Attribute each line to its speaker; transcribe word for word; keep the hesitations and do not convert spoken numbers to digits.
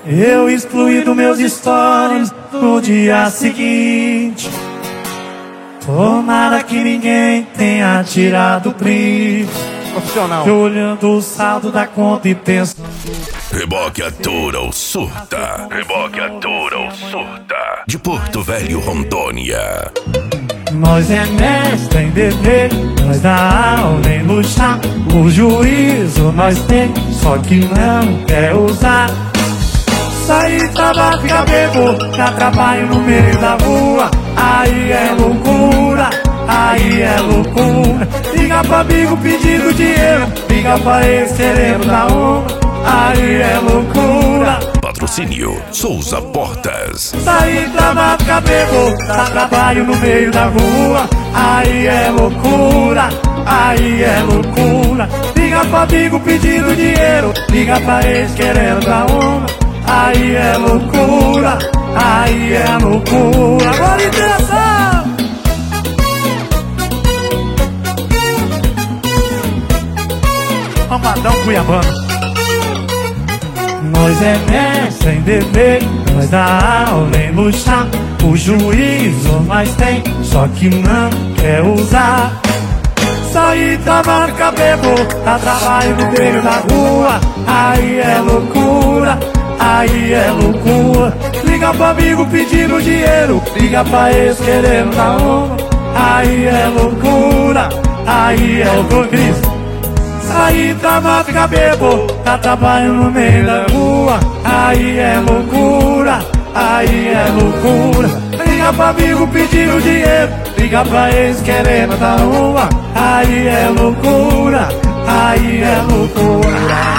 Speaker 1: Eu excluí dos meus stories no dia seguinte. Tomara que ninguém tenha tirado print.
Speaker 2: Profissional.
Speaker 1: Eu olhando o saldo da conta e penso:
Speaker 3: Reboque atura ou surta. Reboque atura ou surta. De Porto Velho, Rondônia.
Speaker 1: nós é mestre em dever, nós dá aula em luxar. O juízo nós tem, só que não quer usar. Sair, trabalhar, ficar bebo, dá trabalho no meio da rua. Aí é loucura, aí é loucura. Liga pra amigo pedindo dinheiro, liga pra ex querendo dar uma. Aí é loucura.
Speaker 3: Patrocínio Souza Portas.
Speaker 1: Sair, trabalhar, ficar bebo, dá trabalho no meio da rua. Aí é loucura, aí é loucura. Liga pra amigo pedindo dinheiro, liga pra ex querendo dar uma. Aí é loucura, aí é loucura. Agora interação! Amadão Cuiabano. Nós é mestre em dever, nós dá aula em luxar. O juízo nós tem, só que não quer usar. Sair, trabalhar, ficar bebo, dá trabalho no meio da rua. Aí é loucura, aí é loucura. Liga pro amigo pedindo dinheiro, liga pra ex querendo dar uma. Aí é loucura, aí é loucura. Sair, trabalhar, ficar bebo, dá trabalho no meio da rua. Aí é loucura, aí é loucura. Liga pro amigo pedindo dinheiro, liga pra ex querendo dar uma. Aí é loucura, aí é loucura.